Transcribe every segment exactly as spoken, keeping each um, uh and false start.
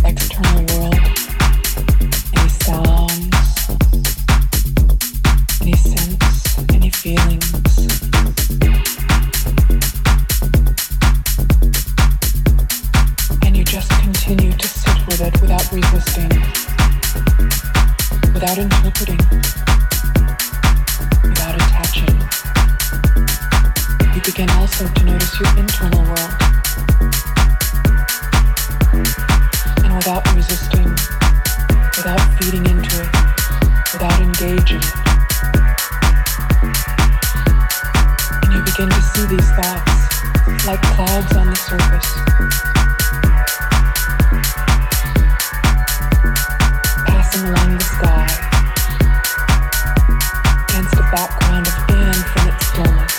external world, any sounds, any sense, any feelings. And you just continue to sit with it without resisting, without interpreting, without attaching. You begin also to notice your internal world. And without resisting, without feeding into it, without engaging, and you begin to see these thoughts like clouds on the surface, passing along the sky against a background of infinite stillness.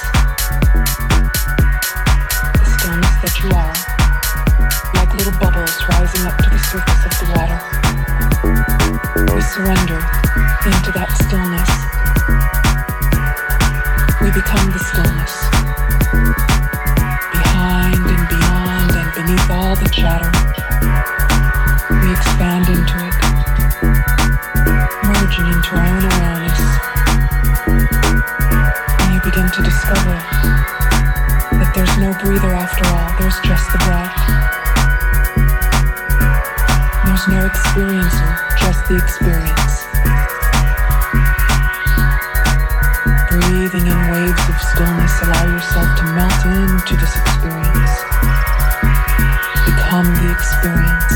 The stillness that you are, like little bubbles rising up to the surface of the water. We surrender into that stillness. We become the stillness. Behind and beyond and beneath all the chatter, we expand into it, merging into our own awareness. And you begin to discover that there's no breather after all, there's just the breath. There's no experiencer, just the experience. Breathing in waves of stillness, allow yourself to melt into this experience. Become the experience.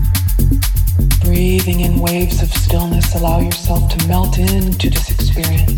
Breathing in waves of stillness, allow yourself to melt into this experience.